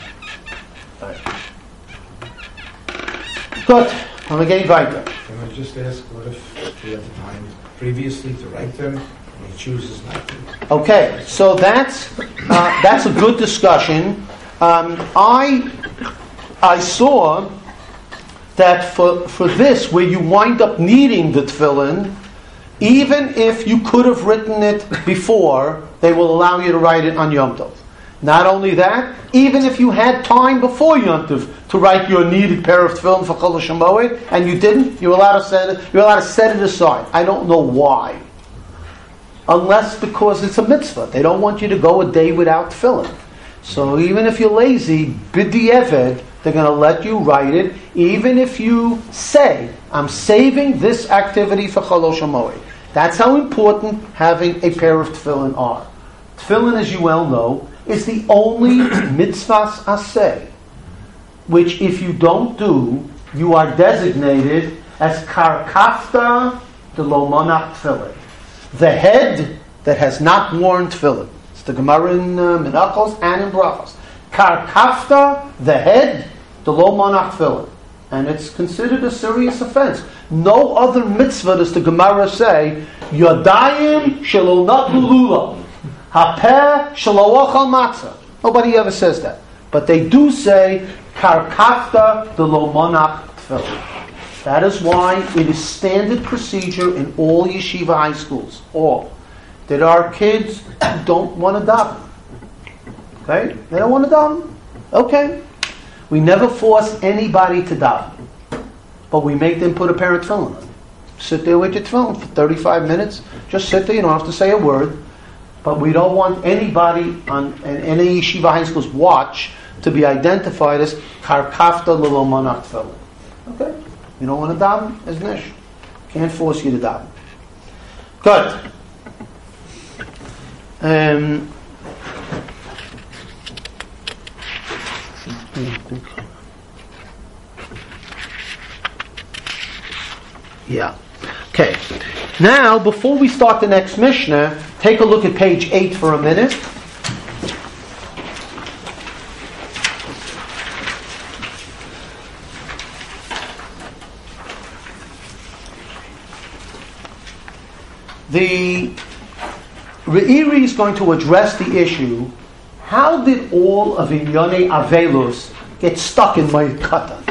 Good. I'm again weiter. Can I just ask, what if he had the time previously to write them, and he chooses not to? Okay, so that's uh, that's a good discussion. Um, I I saw that for for this, where you wind up needing the tefillin, even if you could have written it before, they will allow you to write it on Yom Tov. Not only that, even if you had time before Yom Tov to write your needed pair of tefillin for Chol Shamoed, and you didn't, you're allowed to set it. You're allowed to set it aside. I don't know why, unless because it's a mitzvah. They don't want you to go a day without tefillin. So even if you're lazy, b'di'eved, they're going to let you write it, even if you say, "I'm saving this activity for Chol Shamoed." That's how important having a pair of tefillin are. Tefillin, as you well know, is the only mitzvahs aseh, which if you don't do, you are designated as karkafta de lo monach tefillin, the head that has not worn tefillin. It's the Gemara in uh, Menachos and in Brachos. Karkafta, the head, de lo monach tefillin. And it's considered a serious offense. No other mitzvah does the Gemara say, Yodayim shelo natlu lula, hapeh shelo ochal matzah. Nobody ever says that. But they do say, Karkafta de lo monach tefillin. That is why it is standard procedure in all yeshiva high schools, all, that our kids don't want to daven. Okay? They don't want to daven. Okay. We never force anybody to daven. But we make them put a pair of tefillin on. Sit there with your tefillin for thirty-five minutes. Just sit there, you don't have to say a word. But we don't want anybody on in any yeshiva high school's watch to be identified as karkafta lelo manat tefillin. Okay? You don't want to daven? As nish. Can't force you to daven. Good. Um, yeah. Okay. Now, before we start the next Mishnah, take a look at page eight for a minute. The Re'iri is going to address the issue, how did all of Inyane Avelus get stuck in my katan?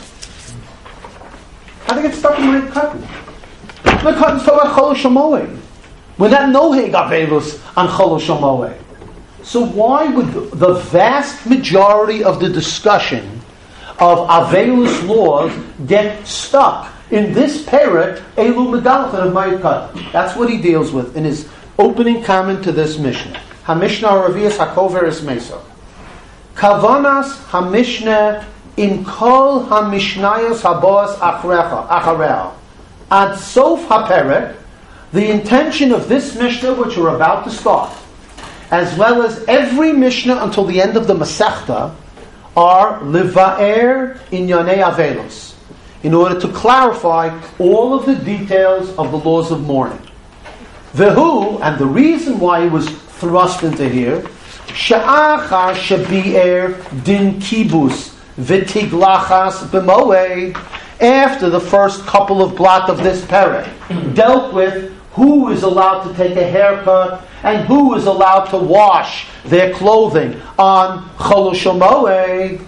How did they get stuck in my katan? My katan's talking about Chol Shamoed. We're not noheg Avelus on Chol Shamoed. So why would the vast majority of the discussion of Avelus laws get stuck in this perek, Elu Medalchan of Mayit Katan? That's what he deals with in his opening comment to this Mishnah. HaMishnah Ravias HaKoveres Meso. Kavanas HaMishnah in Kol HaMishnayos HaBoas Achareha. Ad Sof HaPerek, the intention of this Mishnah which we're about to start, as well as every Mishnah until the end of the Masechta, are Liva'er Inyonei Avelos, in order to clarify all of the details of the laws of mourning. Vehu, and the reason why it was thrust into here, Sha'achar Shabi'er Din Kibus V'tiglachas B'moed, after the first couple of blot of this perek dealt with who is allowed to take a haircut and who is allowed to wash their clothing on Chol Shamoed.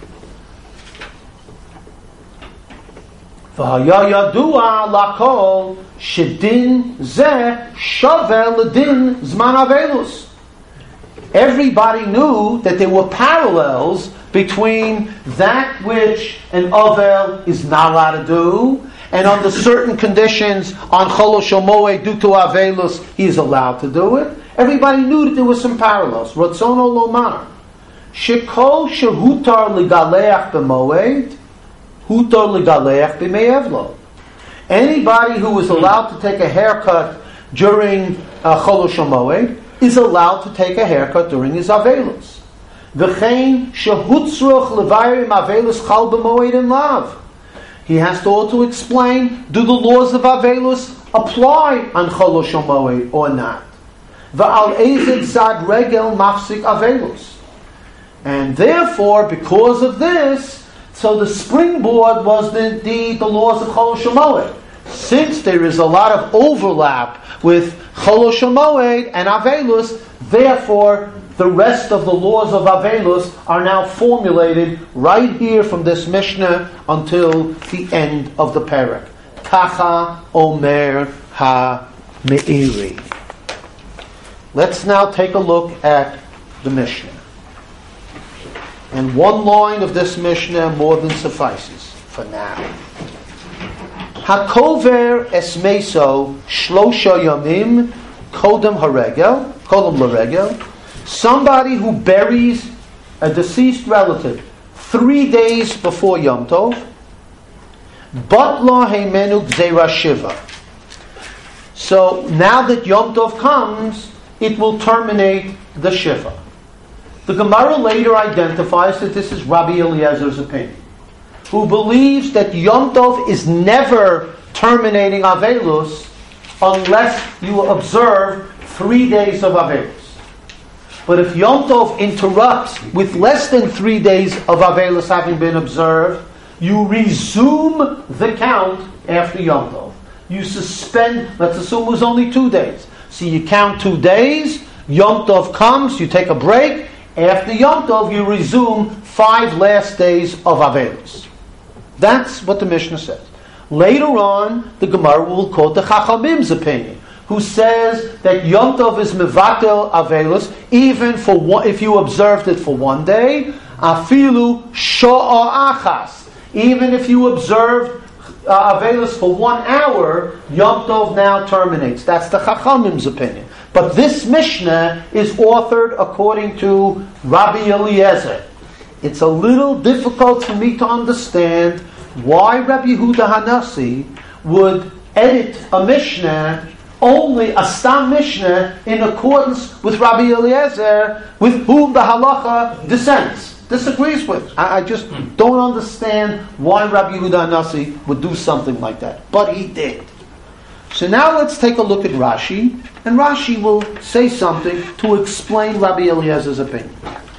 V'haya yadua lakol shedin zeh shaveh ledin zman avelus. Everybody knew that there were parallels between that which an Avel is not allowed to do, and under certain conditions on Chol Shamoed due to Avelus he is allowed to do it. Everybody knew that there were some parallels. Ratzono lomar shekol shehutar legaleach b'moed hutar legaleach b'me'evlo. Anybody who is allowed to take a haircut during uh, Chol Shamoed is allowed to take a haircut during his Avelus. V'chein shehutzruch levayim Avelus chal b'moed in lav. He has to also explain, do the laws of Avelus apply on Chol Shamoed or not? V'al ezed zad regel mafsik Avelus. And therefore, because of this, so the springboard was the, the, the laws of Chol Shamoed. Since there is a lot of overlap with Chol Shamoed and Avelus, therefore the rest of the laws of Avelus are now formulated right here from this Mishnah until the end of the perek. Kacha Omer Ha-Me'iri. Let's now take a look at the Mishnah. And one line of this Mishnah more than suffices for now. Hakover esmeso shlosha yamim kodem haregel, kodem laregel. Somebody who buries a deceased relative three days before Yom Tov, batla heimenu gzeira shiva. So now that Yom Tov comes, it will terminate the shiva. The Gemara later identifies that this is Rabbi Eliezer's opinion, who believes that Yom Tov is never terminating Avelus unless you observe three days of Avelus. But if Yom Tov interrupts with less than three days of Avelus having been observed, you resume the count after Yom Tov. You suspend, let's assume it was only two days. So you count two days, Yom Tov comes, you take a break, after Yom Tov you resume five last days of Avelus. That's what the Mishnah says. Later on, the Gemara will quote the Chachamim's opinion, who says that Yom Tov is mevatel avelus, even for one, if you observed it for one day, afilu sho'a achas. Even if you observed uh, avelus for one hour, Yom Tov now terminates. That's the Chachamim's opinion. But this Mishnah is authored according to Rabbi Eliezer. It's a little difficult for me to understand why Rabbi Yehuda Hanassi would edit a Mishnah, only a Stam Mishnah, in accordance with Rabbi Eliezer, with whom the halacha dissents, disagrees with. I, I just don't understand why Rabbi Yehuda Hanassi would do something like that. But he did. So now let's take a look at Rashi, and Rashi will say something to explain Rabbi Eliezer's opinion.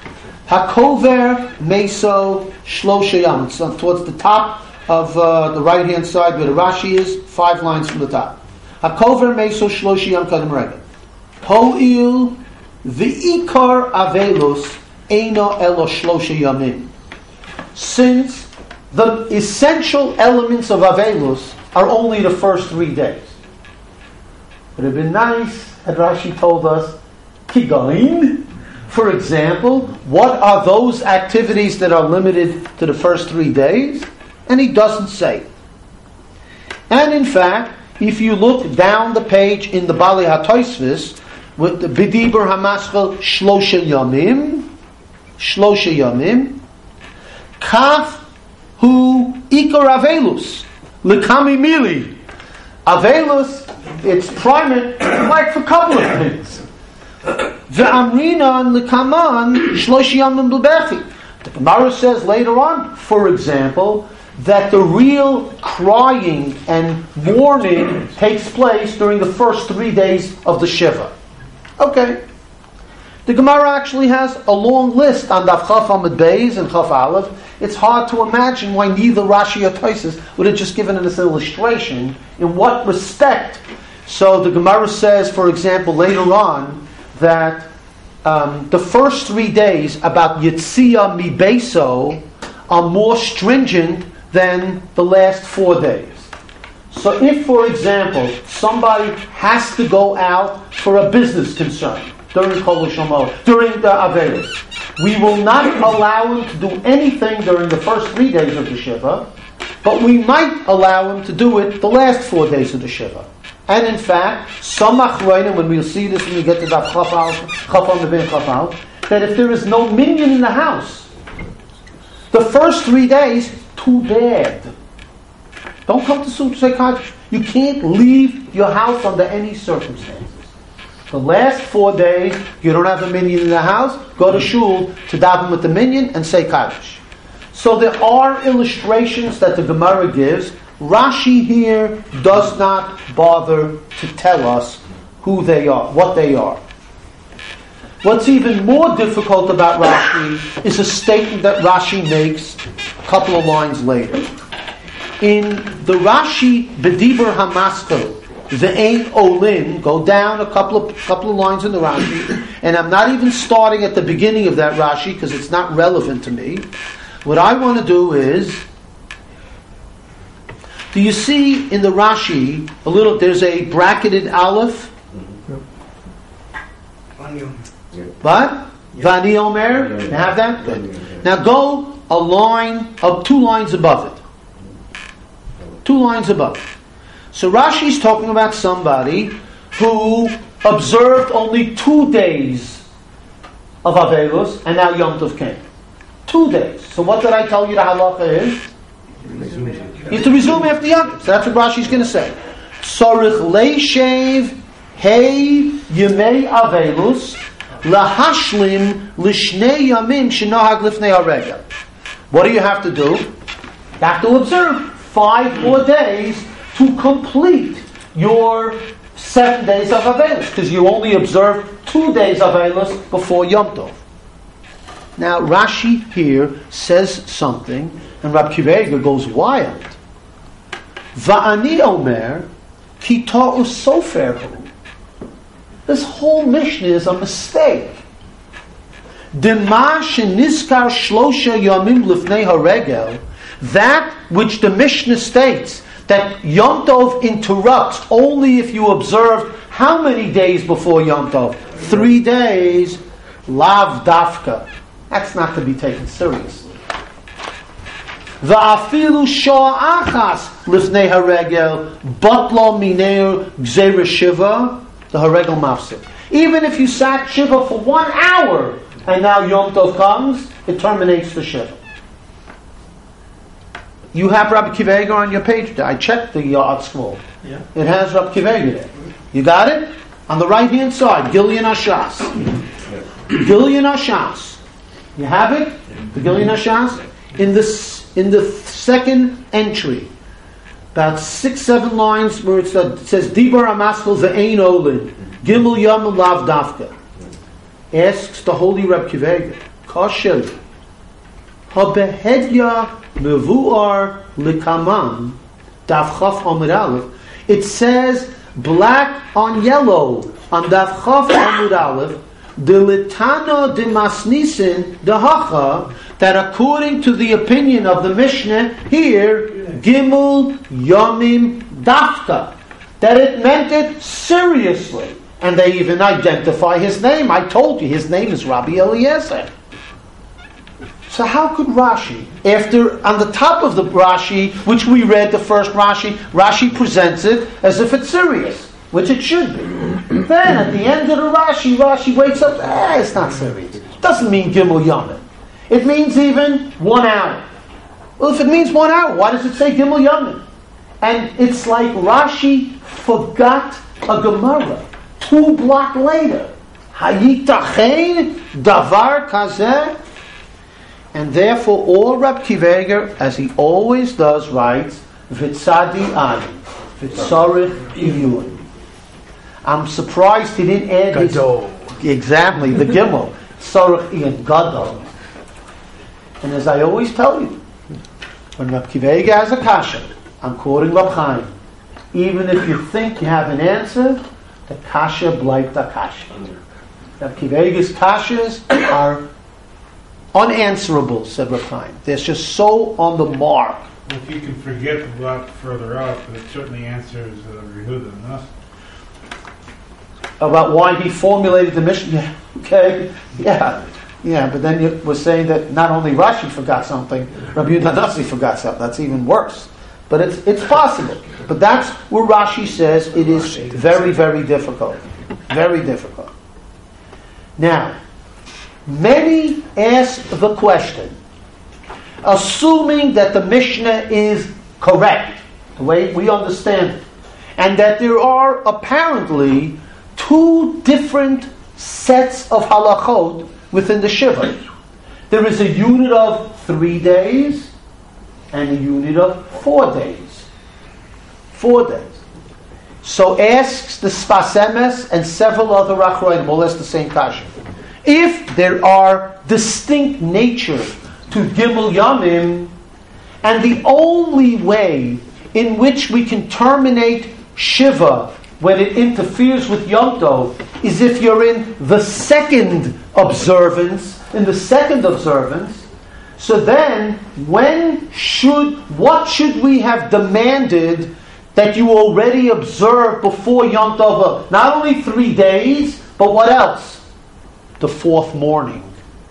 Hakover Meso Shlosha Yam. It's towards the top of uh, the right hand side where the Rashi is, five lines from the top. Hakover Meso Shlosha Yam Kadam Rega. Ho'il V'ikar Avelus Eino Elo Shlosha Yamim. Since the essential elements of Avelus are only the first three days. It would have been nice had Rashi told us, Kigain. For example, what are those activities that are limited to the first three days? And he doesn't say. And in fact, if you look down the page in the Bali HaTosfos, with the B'dibur HaMaschal Shlosha Yamim, Shlosha Yamim, Kaf Hu Ikar Avelus, L'kami Mili. Avelus, it's primate, like for a couple of things. Ve'amrinan l'kaman shlosh yamim b'bechi. The Gemara says later on, for example, that the real crying and mourning takes place during the first three days of the Shiva. Okay. The Gemara actually has a long list on Daf Chaf Amud Beis and Chaf Aleph. It's hard to imagine why neither Rashi or Tosfos would have just given us an illustration. In what respect? So the Gemara says, for example, later on, that um, the first three days about Yitzia Mi Beso are more stringent than the last four days. So if, for example, somebody has to go out for a business concern during Kol Shomot, during the Avelis, we will not allow him to do anything during the first three days of the Shiva, but we might allow him to do it the last four days of the Shiva. And in fact, some Achronim, when we'll see this when we get to Daf Chafal, Chafal Nevin Chafal, that if there is no minion in the house, the first three days, too bad. Don't come to say Kaddish. You can't leave your house under any circumstances. The last four days, you don't have a minion in the house, go to shul to daven with the minion and say Kaddish. So there are illustrations that the Gemara gives. Rashi here does not bother to tell us who they are, what they are. What's even more difficult about Rashi is a statement that Rashi makes a couple of lines later. In the Rashi B'dibur HaMaschal, Ve'ein Olin, go down a couple of couple of lines in the Rashi, and I'm not even starting at the beginning of that Rashi because it's not relevant to me. What I want to do is, do you see in the Rashi a little? There's a bracketed aleph. What? Vani Omer. You have that? Good. Now go a line of two lines above it. Two lines above it. So Rashi's talking about somebody who observed only two days of Avelus, and now Yom Tov came. Two days. So what did I tell you the halacha is? You have to resume after Yom Tov. So that's what Rashi's going to say. Tzorich leishev hey yemei Avelus lahashlim lishnei yamim shenohag lifnei harega. What do you have to do? You have to observe five more days to complete your seven days of Avelus, because you only observed two days of Avelus before Yom Tov. Now Rashi here says something, and Rab Kiva Eiger goes wild. Va'ani omer ki ta'u soferhu. This whole Mishnah is a mistake. Dema sheniskar shlosha yamim lifnei haregel. That which the Mishnah states that Yom Tov interrupts only if you observed how many days before Yom Tov? Three days. Lav dafka. That's not to be taken seriously. Va'afilu shah achas lifnei haregel batlo mineu gzeira shiva, the haregel mafsik. Even if you sat shiva for one hour and now Yom Tov comes, it terminates the shiva. You have Rabbi Akiva Eiger on your page. I checked the Yad Scroll. Yeah. It has Rabbi Akiva Eiger there. You got it? On the right hand side, Gilyon Hashas. Gilyon Hashas. You have it? The Gilyon Hashas? In the, in the second entry, about six, seven lines where it says, Dibar Amaskal Ve'ein Olin, Gimel Yom Lav Dafka. Asks the holy Rabbi Akiva Eiger, Kashel, Habehedya Mevuar Likaman, Daf Chaf Amud Aleph. It says, black on yellow, on Daf Chaf Amud Aleph, the Litano de Masnisin, the Hacha, that according to the opinion of the Mishnah here, Gimel Yomim Dafka, that it meant it seriously. And they even identify his name. I told you, his name is Rabbi Eliezer. So how could Rashi, after, on the top of the Rashi, which we read the first Rashi, Rashi presents it as if it's serious, which it should be. Then at the end of the Rashi, Rashi wakes up, eh, it's not serious. It doesn't mean Gimel Yomim. It means even one hour. Well, if it means one hour, why does it say Gimel Yomim? And it's like Rashi forgot a Gemara two block later. Hayitachein davar kazeh. And therefore, all Rabbi Akiva Eiger, as he always does, writes, V'tzadi ani, v'tzorich iyun. I'm surprised he didn't add Gadol. his... Exactly, the Gimel. Tzorich iyun, Gadol. And as I always tell you, when Rabbi Akiva Eiger has a kasha, I'm quoting Rab Chaim, even if you think you have an answer, the kasha bleibt a kasha. Rabbi Akiva Eiger's kashas are unanswerable, said Reb Chaim. They're just so on the mark. If you can forget a lot further up, it certainly answers uh, Rehuda and us. About why he formulated the Mishnah. Yeah, okay, yeah, yeah. But then you were saying that not only Rashi forgot something, Rabbi Yehuda Nasi forgot something. That's even worse. But it's it's possible. But that's where Rashi says it is very, very difficult. Very difficult. Now, many ask the question, assuming that the Mishnah is correct, the way we understand it, and that there are apparently two different sets of halachot within the Shiva. There is a unit of three days and a unit of four days. Four days. So asks the Sfas Emes and several other Achronim, all that's the same kasha. If there are distinct natures to Gimel Yomim, and the only way in which we can terminate Shiva when it interferes with Yom Tov is if you're in the second observance, in the second observance, so then when should, what should we have demanded that you already observed before Yom Tov? Not only three days, but what else? The fourth morning.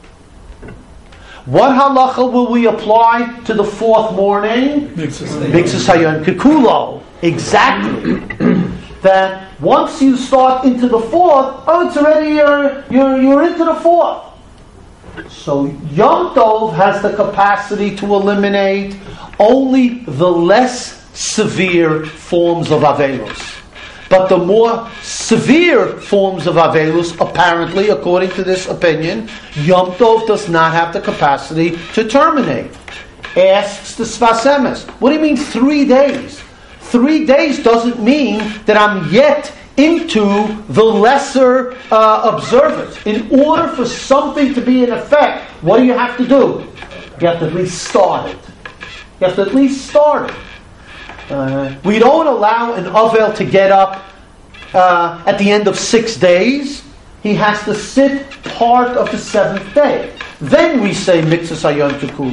What halacha will we apply to the fourth morning? Mixus Hayom Kikulo. Exactly. That once you start into the fourth, oh, it's already you're, you're you're into the fourth. So Yom Tov has the capacity to eliminate only the less severe forms of Avelos. But the more severe forms of Avelus, apparently, according to this opinion, Yom Tov does not have the capacity to terminate. Asks the Sfas Emes, what do you mean three days? Three days doesn't mean that I'm yet into the lesser uh, observance. In order for something to be in effect, what do you have to do? You have to at least start it. You have to at least start it. Uh, we don't allow an Avel to get up uh, at the end of six days. He has to sit part of the seventh day. Then we say Mitzvah Hayom Kikulo.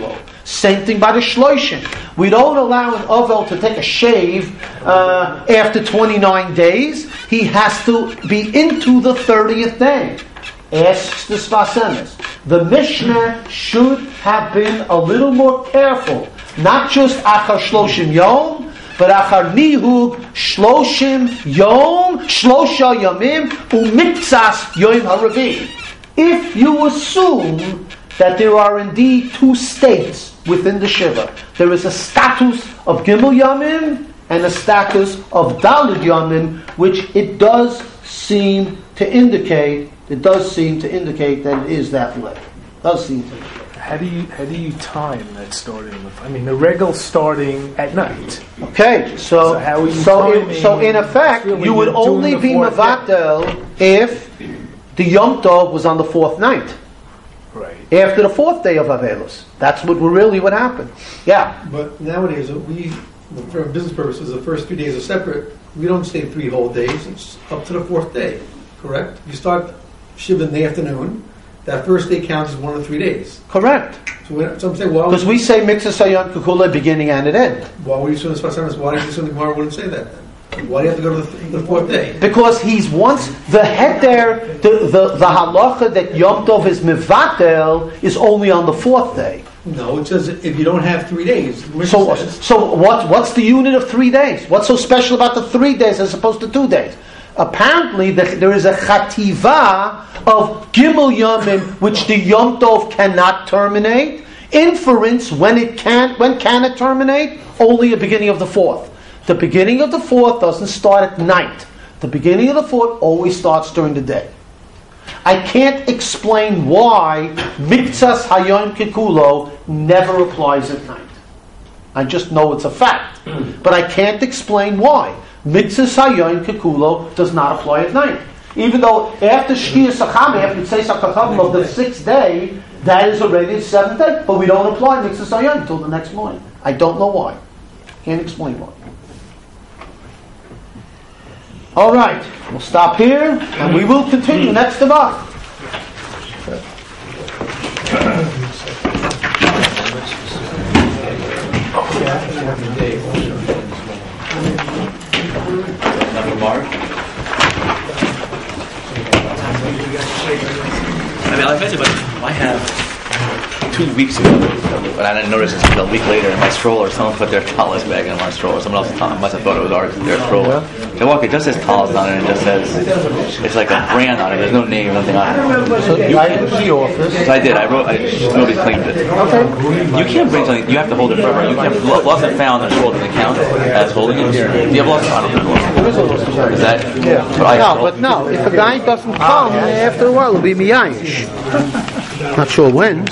Same thing by the shloshim. We don't allow an ovel to take a shave uh, after twenty-nine days. He has to be into the thirtieth day. Asks the Sfas Emes. The Mishnah should have been a little more careful. Not just achar shloshim yom, but achar nihug shloshim yom, shlosha yomim, umitzas yom haravi. If you assume that there are indeed two states within the Shiva, there is a status of Gimel Yamim and a status of Daled Yamim, which it does seem to indicate. It does seem to indicate that it is that way. It does seem to. How do you how do you time that starting? Of, I mean, the regal starting at night. Okay, so So how are you so in, timing- so in effect, Really, you would you're doing only the be fourth mevatel if the Yom Tov was on the fourth night. Right. After the fourth day of Avelus. That's what really would happen. Yeah. But nowadays, we, for business purposes, the first three days are separate. We don't stay three whole days. It's up to the fourth day, correct? You start Shiva in the afternoon. That first day counts as one of the three days. Correct. So when, some say, well, Because we say Mitzvah Sayam Kukula beginning and at end. why would you assume this? Why did you assume the Gemara wouldn't say that then? Why do you have to go to the, the fourth day? Because he's once the heter, the, the, the halacha that Yom Tov is mevatel is only on the fourth day. No, it says if you don't have three days. the Mishnah So, says- so what, what's the unit of three days? What's so special about the three days as opposed to two days? Apparently, the, there is a chativa of Gimel Yomim, which the Yom Tov cannot terminate. Inference, when it can, when can it terminate? Only the beginning of the fourth. The beginning of the fourth doesn't start at night. The beginning of the fourth always starts during the day. I can't explain why Miktsas Hayom Kikulo never applies at night. I just know it's a fact. But I can't explain why Miktsas Hayom Kikulo does not apply at night. Even though after Shkia Sacham, after Tzei Sakachavim of the sixth day, that is already the seventh day. But we don't apply Miktsas Hayom until the next morning. I don't know why. Can't explain why. All right, we'll stop here, and we will continue next Tavach. I mean, I bet you, but I have two weeks ago, but I didn't notice it until a week later in my stroller. Someone put their talis bag in my stroller. Someone else must have thought it was ours, their stroller. They walk, it just says talis on it, and it just says, it's like a brand on it. There's no name, nothing on it. So you I went to the office. So I did. I wrote. I, nobody claimed it. Okay. You can't bring something. You have to hold it forever. You can't. Lost and found and hold doesn't count as holding it. Do you have lost and found? I don't think There is a lost and found. Is that? Yeah. But I No, but no. If a guy doesn't come, after a while, it'll be miyayish. Not sure when.